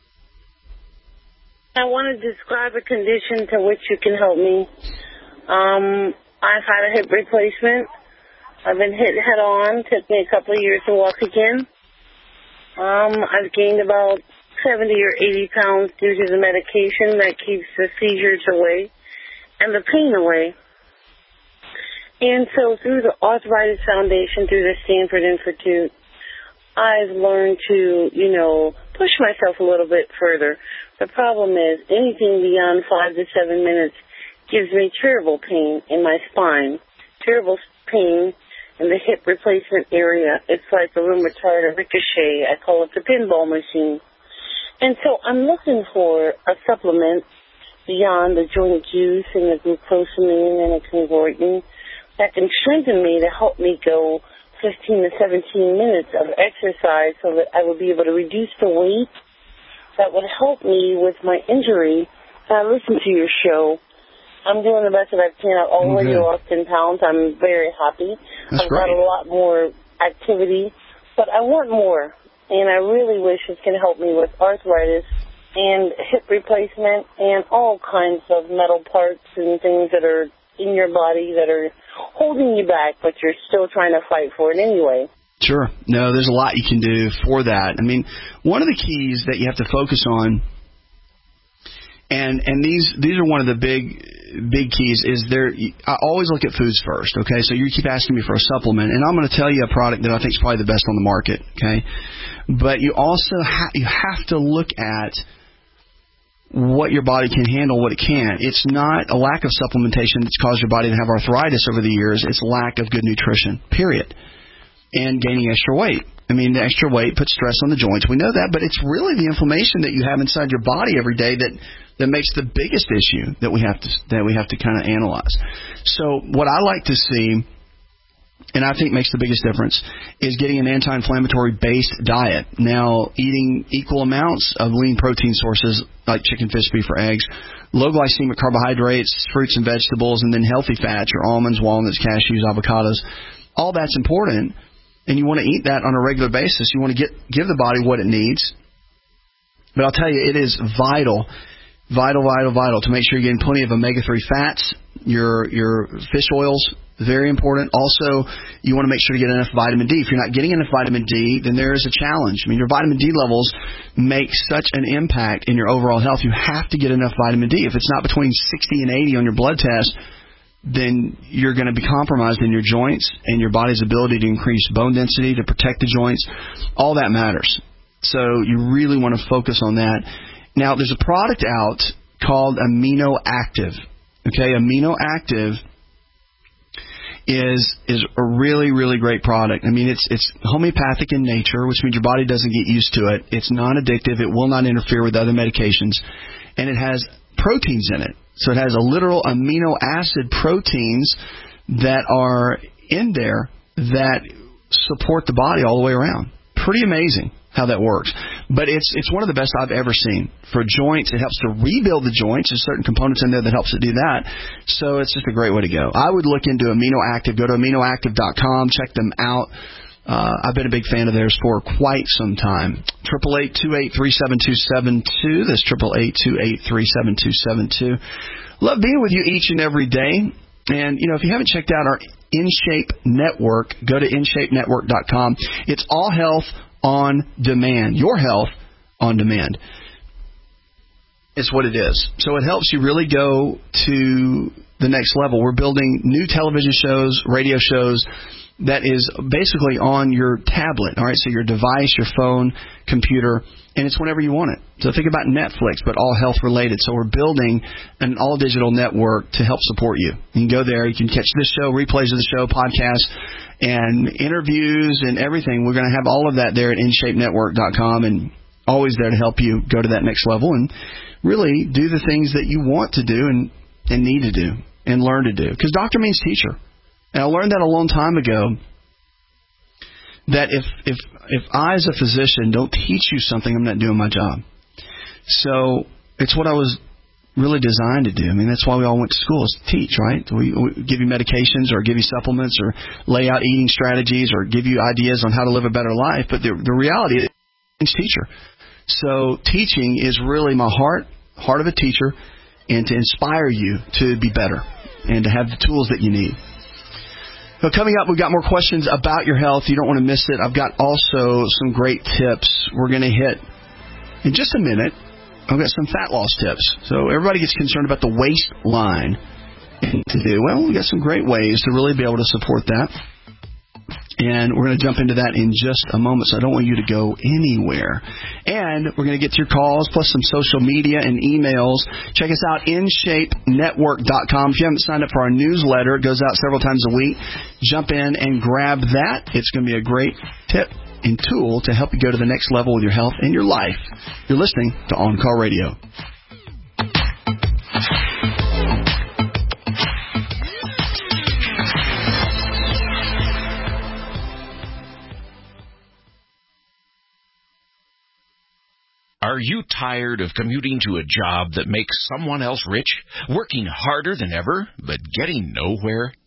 I want to describe a condition to which you can help me. Um, I've had a hip replacement. I've been hit head on. Took me a couple of years to walk again. Um, I've gained about seventy or eighty pounds due to the medication that keeps the seizures away and the pain away. And so through the Arthritis Foundation, through the Stanford Institute, I've learned to, you know, push myself a little bit further. The problem is anything beyond five to seven minutes gives me terrible pain in my spine, terrible pain in the hip replacement area. It's like a rheumatoid, a ricochet. I call it the pinball machine. And so I'm looking for a supplement beyond the joint juice and the glucosamine and the chondroitin that can strengthen me to help me go fifteen to seventeen minutes of exercise so that I will be able to reduce the weight that would help me with my injury. I listen to your show. I'm doing the best that I can. I've already Okay. lost ten pounds. I'm very happy. That's I've great. got a lot more activity, but I want more. and I really wish it can help me with arthritis and hip replacement and all kinds of metal parts and things that are in your body that are holding you back, but you're still trying to fight for it anyway. Sure. No, there's a lot you can do for that. I mean, one of the keys that you have to focus on, and and these these are one of the big big keys, is there. I always look at foods first. Okay, so you keep asking me for a supplement, and I'm going to tell you a product that I think is probably the best on the market. Okay, but you also ha- you have to look at what your body can handle, what it can. It's not a lack of supplementation that's caused your body to have arthritis over the years. It's lack of good nutrition, period. And gaining extra weight. I mean, the extra weight puts stress on the joints. We know that, but it's really the inflammation that you have inside your body every day that, that makes the biggest issue that we have to that we have to kind of analyze. So what I like to see, and I think makes the biggest difference, is getting an anti-inflammatory based diet. Now, eating equal amounts of lean protein sources like chicken, fish, beef, or eggs, low glycemic carbohydrates, fruits and vegetables, and then healthy fats, your almonds, walnuts, cashews, avocados. All that's important. And you want to eat that on a regular basis. You want to get give the body what it needs. But I'll tell you, it is vital, vital, vital, vital to make sure you're getting plenty of omega three fats, your your fish oils, very important. Also, you want to make sure to get enough vitamin D. If you're not getting enough vitamin D, then there is a challenge. I mean, your vitamin D levels make such an impact in your overall health. You have to get enough vitamin D. If it's not between sixty and eighty on your blood test, then you're going to be compromised in your joints and your body's ability to increase bone density, to protect the joints. All that matters. So you really want to focus on that. Now, there's a product out called Amino Active. Okay, Amino Active is is a really, really great product. I mean, it's it's homeopathic in nature, which means your body doesn't get used to it. It's non-addictive. It will not interfere with other medications. And it has proteins in it. So it has a literal amino acid proteins that are in there that support the body all the way around. Pretty amazing how that works. But it's it's one of the best I've ever seen. For joints, it helps to rebuild the joints. There's certain components in there that helps it do that. So it's just a great way to go. I would look into Amino Active. Go to amino active dot com. Check them out. Uh, I've been a big fan of theirs for quite some time. triple eight, two eight three, seven two seven two. That's triple eight, two eight three, seven two seven two. Love being with you each and every day. And, you know, if you haven't checked out our InShape Network, go to in shape network dot com. It's all health on demand. Your health on demand. It's what it is. So it helps you really go to the next level. We're building new television shows, radio shows, that is basically on your tablet, all right? So your device, your phone, computer, and it's whenever you want it. So think about Netflix, but all health-related. So we're building an all-digital network to help support you. You can go there. You can catch this show, replays of the show, podcasts, and interviews and everything. We're going to have all of that there at in shape network dot com, and always there to help you go to that next level and really do the things that you want to do and, and need to do and learn to do. Because doctor means teacher. And I learned that a long time ago, that if if if I as a physician don't teach you something, I'm not doing my job. So it's what I was really designed to do. I mean, that's why we all went to school, is to teach, right? We, we give you medications or give you supplements or lay out eating strategies or give you ideas on how to live a better life. But the, the reality is, it's teacher. So teaching is really my heart, heart of a teacher, and to inspire you to be better and to have the tools that you need. So coming up, we've got more questions about your health. You don't want to miss it. I've got also some great tips we're going to hit in just a minute. I've got some fat loss tips. So everybody gets concerned about the waistline. And to do, well, we've got some great ways to really be able to support that. And we're going to jump into that in just a moment, so I don't want you to go anywhere. And we're going to get to your calls, plus some social media and emails. Check us out, in shape network dot com. If you haven't signed up for our newsletter, it goes out several times a week. Jump in and grab that. It's going to be a great tip and tool to help you go to the next level with your health and your life. You're listening to On Call Radio. Are you tired of commuting to a job that makes someone else rich, working harder than ever, but getting nowhere?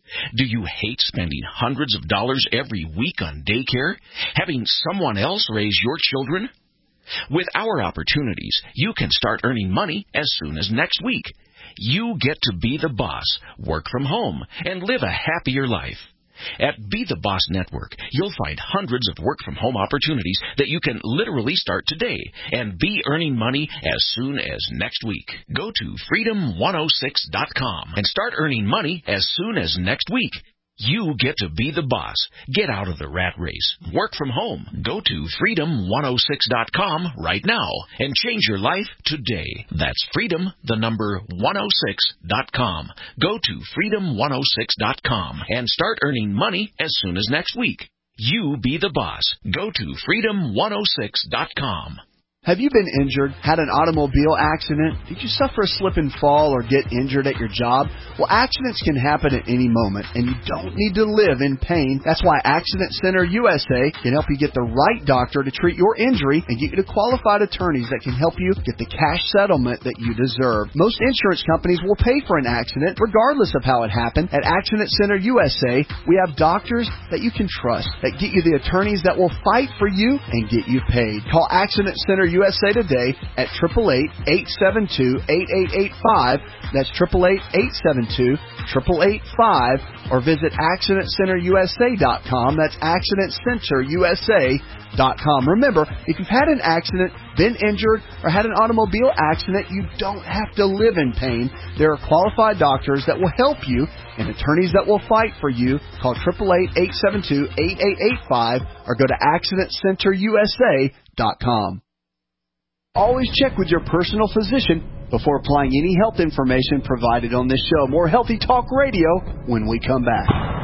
Do you hate spending hundreds of dollars every week on daycare? Having someone else raise your children? With our opportunities, you can start earning money as soon as next week. You get to be the boss, work from home, and live a happier life. At Be the Boss Network, you'll find hundreds of work-from-home opportunities that you can literally start today and be earning money as soon as next week. Go to freedom one oh six dot com and start earning money as soon as next week. You get to be the boss. Get out of the rat race. Work from home. Go to freedom one oh six dot com right now and change your life today. That's freedom, the number one oh six dot com. Go to freedom one oh six dot com and start earning money as soon as next week. You be the boss. Go to freedom one oh six dot com. Have you been injured, had an automobile accident? Did you suffer a slip and fall or get injured at your job? Well, accidents can happen at any moment, and you don't need to live in pain. That's why Accident Center U S A can help you get the right doctor to treat your injury and get you to qualified attorneys that can help you get the cash settlement that you deserve. Most insurance companies will pay for an accident regardless of how it happened. At Accident Center U S A, we have doctors that you can trust, that get you the attorneys that will fight for you and get you paid. Call Accident Center U S A today at eight eight eight, eight seven two, eight eight eight five. That's eight eight eight, eight seven two, eight eight eight five. Or visit accident center u s a dot com. That's accident center u s a dot com. Remember, if you've had an accident, been injured, or had an automobile accident, you don't have to live in pain. There are qualified doctors that will help you and attorneys that will fight for you. Call eight eight eight, eight seven two, eight eight eight five or go to accident center u s a dot com. Always check with your personal physician before applying any health information provided on this show. More Healthy Talk Radio when we come back.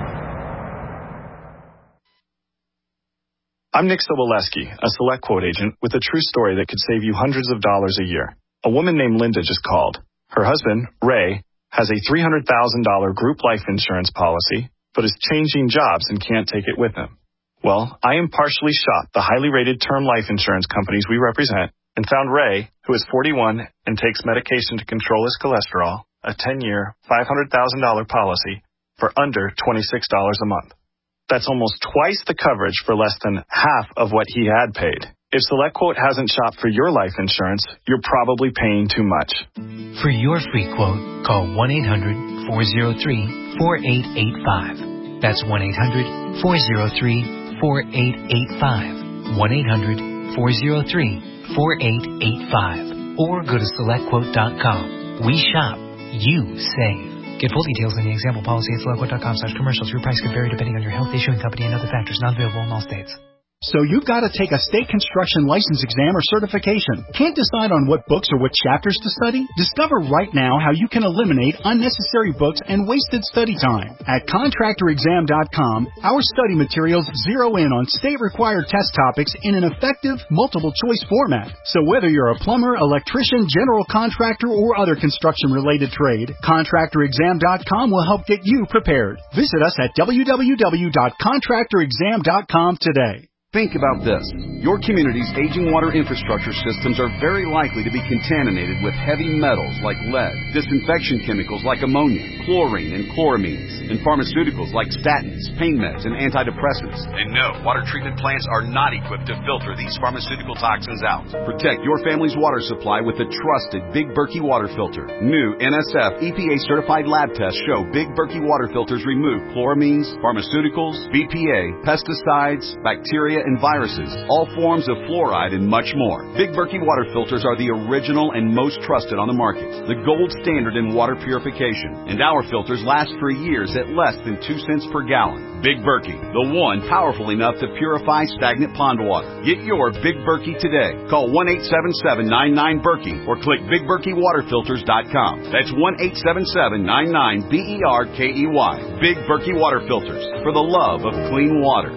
I'm Nick Soboleski, a Select Quote agent with a true story that could save you hundreds of dollars a year. A woman named Linda just called. Her husband, Ray, has a three hundred thousand dollars group life insurance policy, but is changing jobs and can't take it with him. Well, I impartially shot the highly rated term life insurance companies we represent and found Ray, who is forty-one and takes medication to control his cholesterol, a ten-year, five hundred thousand dollars policy for under twenty-six dollars a month. That's almost twice the coverage for less than half of what he had paid. If SelectQuote hasn't shopped for your life insurance, you're probably paying too much. For your free quote, call one eight hundred, four oh three, four eight eight five. That's one eight hundred, four oh three, four eight eight five. one eight hundred, four oh three, four eight eight five. Or go to select quote dot com. We shop. You save. Get full details in the example policy at select quote dot com slash commercials. Your price can vary depending on your health, issuing company, and other factors. Not available in all states. So you've got to take a state construction license exam or certification. Can't decide on what books or what chapters to study? Discover right now how you can eliminate unnecessary books and wasted study time. At contractor exam dot com, our study materials zero in on state-required test topics in an effective, multiple-choice format. So whether you're a plumber, electrician, general contractor, or other construction-related trade, contractor exam dot com will help get you prepared. Visit us at w w w dot contractor exam dot com today. Think about this. Your community's aging water infrastructure systems are very likely to be contaminated with heavy metals like lead, disinfection chemicals like ammonia, chlorine and chloramines, and pharmaceuticals like statins, pain meds, and antidepressants. And no, water treatment plants are not equipped to filter these pharmaceutical toxins out. Protect your family's water supply with the trusted Big Berkey water filter. New N S F E P A-certified lab tests show Big Berkey water filters remove chloramines, pharmaceuticals, B P A, pesticides, bacteria, and viruses, all forms of fluoride, and much more. Big Berkey water filters are the original and most trusted on the market, the gold standard in water purification, and our filters last for years at less than two cents per gallon. Big Berkey, the one powerful enough to purify stagnant pond water. Get your Big Berkey today. Call one eight seven seven, nine nine, Berkey or click big berkey water filters dot com. That's one eight seven seven, nine nine, B E R K E Y. Big Berkey water filters, for the love of clean water.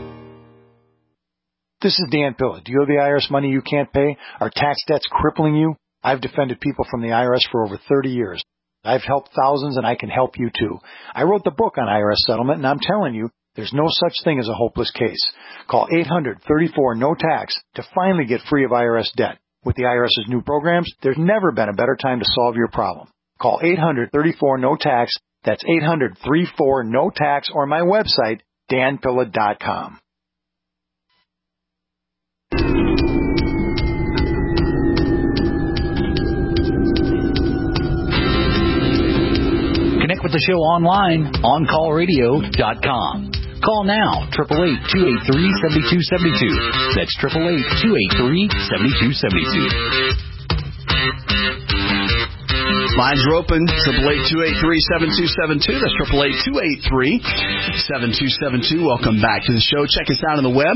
This is Dan Pilla. Do you owe the I R S money you can't pay? Are tax debts crippling you? I've defended people from the I R S for over thirty years. I've helped thousands, and I can help you too. I wrote the book on I R S settlement, and I'm telling you, there's no such thing as a hopeless case. Call eight hundred, thirty-four, no tax to finally get free of I R S debt. With the IRS's new programs, there's never been a better time to solve your problem. Call eight hundred, thirty-four, no tax That's eight hundred, three four, N O T A X or my website, dan pilla dot com. Connect with the show online, on call radio dot com. Call now, eight eight eight, two eight three, seven two seven two. That's eight eight eight, two eight three, seven two seven two. Lines are open, eight eight eight, two eight three, seven two seven two. That's eight eight eight, two eight three, seven two seven two. Welcome back to the show. Check us out on the web.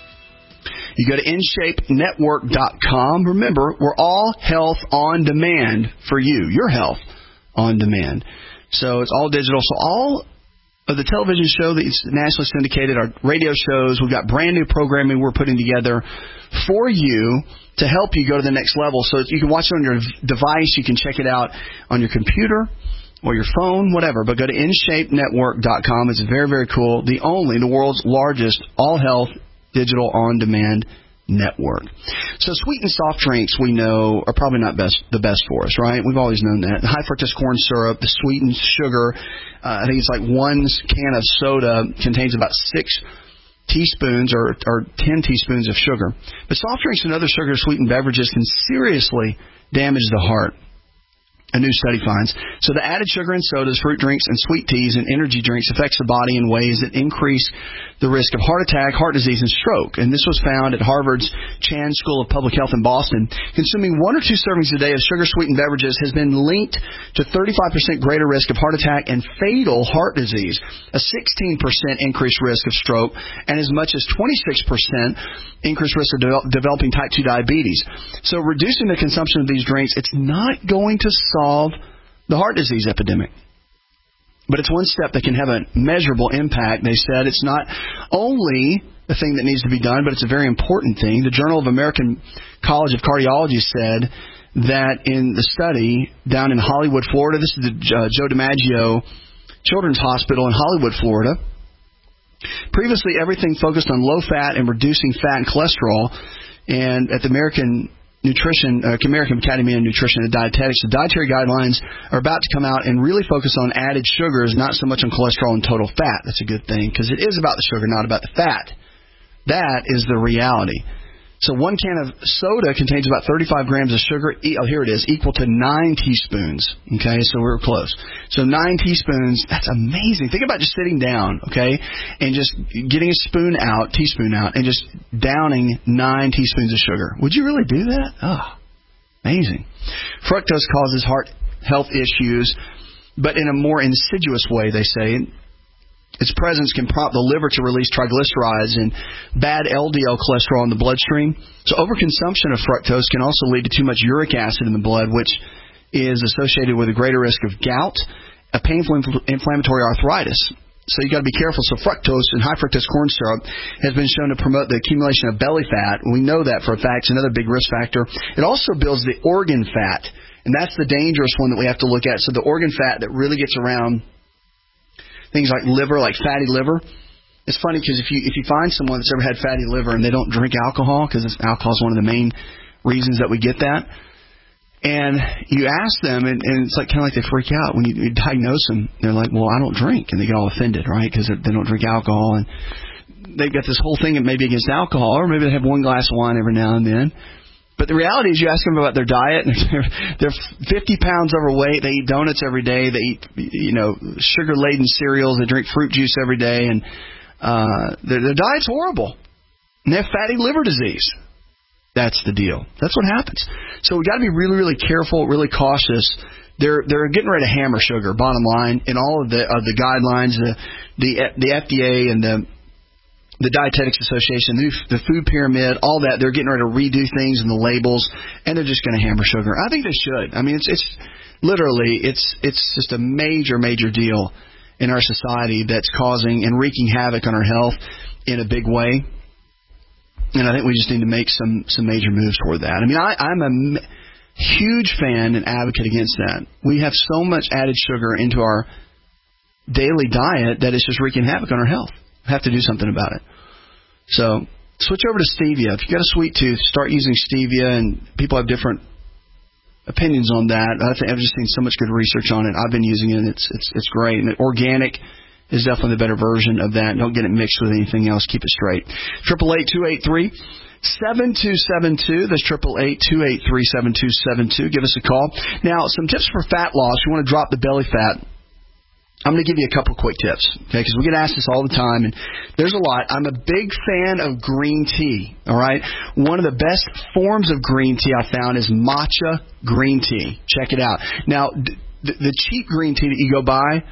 You go to in shape network dot com. Remember, we're all health on demand for you, your health on demand. So it's all digital. So all of the television show that's nationally syndicated, our radio shows, we've got brand new programming we're putting together for you to help you go to the next level. So you can watch it on your device. You can check it out on your computer or your phone, whatever. But go to in shape network dot com. It's very, very cool. The only, the world's largest all-health digital on-demand network. So sweetened soft drinks, we know, are probably not best the best for us, right? We've always known that. The high fructose corn syrup, the sweetened sugar, uh, I think it's like one can of soda contains about six teaspoons or, or ten teaspoons of sugar. But soft drinks and other sugar-sweetened beverages can seriously damage the heart, a new study finds. So the added sugar in sodas, fruit drinks, and sweet teas and energy drinks affects the body in ways that increase the risk of heart attack, heart disease, and stroke. And this was found at Harvard's Chan School of Public Health in Boston. Consuming one or two servings a day of sugar-sweetened beverages has been linked to thirty-five percent greater risk of heart attack and fatal heart disease, a sixteen percent increased risk of stroke, and as much as twenty-six percent increased risk of de- developing type two diabetes. So reducing the consumption of these drinks, it's not going to solve the heart disease epidemic. But it's one step that can have a measurable impact. They said it's not only a thing that needs to be done, but it's a very important thing. The Journal of American College of Cardiology said that in the study down in Hollywood, Florida, this is the uh, Joe DiMaggio Children's Hospital in Hollywood, Florida. Previously, everything focused on low fat and reducing fat and cholesterol. And at the American Nutrition, uh, American Academy of Nutrition and Dietetics, the dietary guidelines are about to come out and really focus on added sugars, not so much on cholesterol and total fat. That's a good thing because it is about the sugar, not about the fat. That is the reality. So one can of soda contains about thirty-five grams of sugar. Oh, here it is, equal to nine teaspoons. Okay, so we're close. So nine teaspoons, that's amazing. Think about just sitting down, okay, and just getting a spoon out, teaspoon out, and just downing nine teaspoons of sugar. Would you really do that? Oh, amazing. Fructose causes heart health issues, but in a more insidious way, they say. Its presence can prompt the liver to release triglycerides and bad L D L cholesterol in the bloodstream. So overconsumption of fructose can also lead to too much uric acid in the blood, which is associated with a greater risk of gout, a painful infl- inflammatory arthritis. So you got to be careful. So fructose and high fructose corn syrup has been shown to promote the accumulation of belly fat. We know that for a fact. It's another big risk factor. It also builds the organ fat, and that's the dangerous one that we have to look at. So the organ fat that really gets around things like liver, like fatty liver. It's funny because if you if you find someone that's ever had fatty liver and they don't drink alcohol, because alcohol is one of the main reasons that we get that, and you ask them, and, and it's like kind of like they freak out when you, you diagnose them. They're like, "Well, I don't drink," and they get all offended, right? Because they don't drink alcohol, and they've got this whole thing maybe against alcohol, or maybe they have one glass of wine every now and then. But the reality is, you ask them about their diet, and they're, they're fifty pounds overweight. They eat donuts every day. They eat, you know, sugar-laden cereals. They drink fruit juice every day, and uh, their, their diet's horrible. And they have fatty liver disease. That's the deal. That's what happens. So we've got to be really, really careful, really cautious. They're they're getting ready to hammer sugar. Bottom line, in all of the of the guidelines, the the the F D A and the the Dietetics Association, the Food Pyramid, all that, they're getting ready to redo things in the labels, and they're just going to hammer sugar. I think they should. I mean, it's it's literally, it's it's just a major, major deal in our society that's causing and wreaking havoc on our health in a big way. And I think we just need to make some, some major moves toward that. I mean, I, I'm a m- huge fan and advocate against that. We have so much added sugar into our daily diet that it's just wreaking havoc on our health. We have to do something about it. So switch over to stevia. If you've got a sweet tooth, start using stevia, and people have different opinions on that. I think I've just seen so much good research on it. I've been using it, and it's it's it's great. And organic is definitely the better version of that. Don't get it mixed with anything else. Keep it straight. Triple eight two eight three seven two seven two. That's triple eight two eight three seven two seven two. Give us a call. Now, some tips for fat loss. You want to drop the belly fat. I'm going to give you a couple quick tips, okay, because we get asked this all the time, and there's a lot. I'm a big fan of green tea, all right? One of the best forms of green tea I found is matcha green tea. Check it out. Now, the, the cheap green tea that you go buy,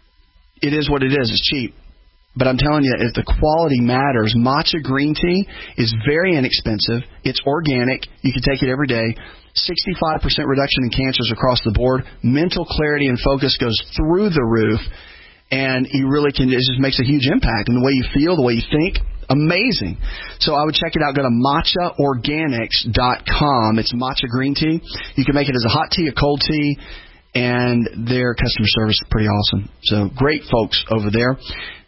it is what it is. It's cheap. But I'm telling you, if the quality matters, matcha green tea is very inexpensive. It's organic. You can take it every day. sixty-five percent reduction in cancers across the board. Mental clarity and focus goes through the roof. And you really can, it just makes a huge impact in the way you feel, the way you think. Amazing. So I would check it out. Go to matcha organics dot com. It's matcha green tea. You can make it as a hot tea, a cold tea, and their customer service is pretty awesome. So great folks over there.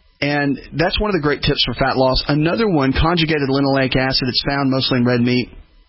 And that's one of the great tips for fat loss. Another one, conjugated linoleic acid. It's found mostly in red meat.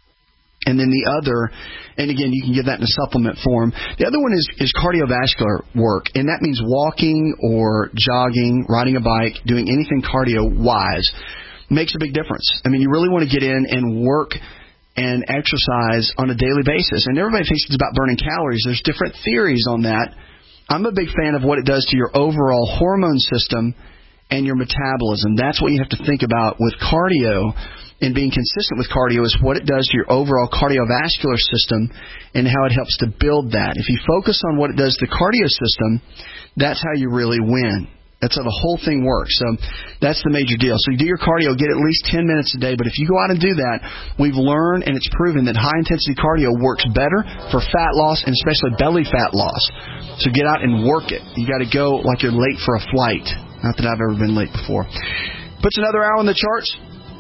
And then the other, and again, you can get that in a supplement form. The other one is, is cardiovascular work, and that means walking or jogging, riding a bike, doing anything cardio-wise makes a big difference. I mean, you really want to get in and work and exercise on a daily basis. And everybody thinks it's about burning calories. There's different theories on that. I'm a big fan of what it does to your overall hormone system and your metabolism. That's what you have to think about with cardio. And being consistent with cardio is what it does to your overall cardiovascular system and how it helps to build that. If you focus on what it does to the cardio system, that's how you really win. That's how the whole thing works. So that's the major deal. So you do your cardio, get at least ten minutes a day. But if you go out and do that, we've learned and it's proven that high-intensity cardio works better for fat loss and especially belly fat loss. So get out and work it. You got to go like you're late for a flight. Not that I've ever been late before. Puts another hour on the charts.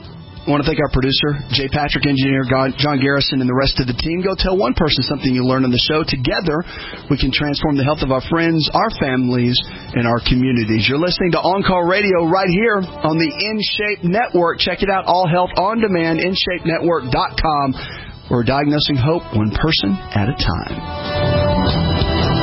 I want to thank our producer, Jay Patrick, engineer John Garrison, and the rest of the team. Go tell one person something you learned on the show. Together, we can transform the health of our friends, our families, and our communities. You're listening to On Call Radio right here on the InShape Network. Check it out, All Health On Demand, in shape network dot com. We're diagnosing hope one person at a time.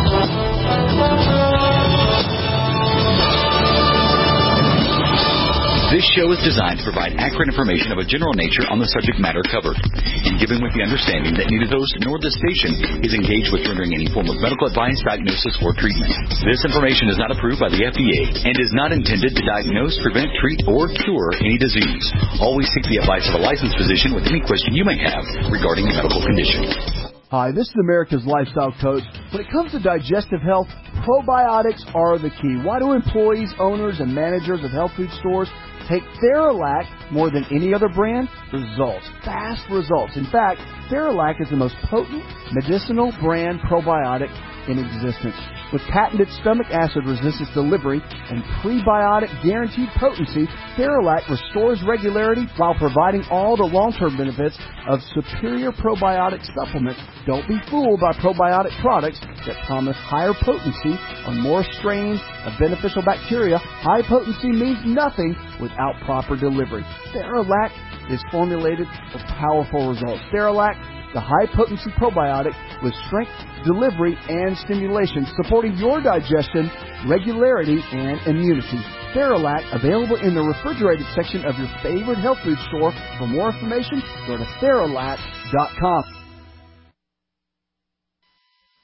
This show is designed to provide accurate information of a general nature on the subject matter covered, and given with the understanding that neither the host nor the station is engaged with rendering any form of medical advice, diagnosis, or treatment. This information is not approved by the F D A and is not intended to diagnose, prevent, treat, or cure any disease. Always seek the advice of a licensed physician with any question you may have regarding a medical condition. Hi, this is America's Lifestyle Coach. When it comes to digestive health, probiotics are the key. Why do employees, owners, and managers of health food stores take Theralac more than any other brand? Results. Fast results. In fact, Theralac is the most potent medicinal brand probiotic in existence. With patented stomach acid resistance delivery and prebiotic guaranteed potency, Theralac restores regularity while providing all the long-term benefits of superior probiotic supplements. Don't be fooled by probiotic products that promise higher potency on more strains of beneficial bacteria. High potency means nothing without proper delivery. Theralac is formulated for powerful results. Theralac, the high-potency probiotic with strength, delivery, and stimulation, supporting your digestion, regularity, and immunity. Theralac, available in the refrigerated section of your favorite health food store. For more information, go to Theralac dot com.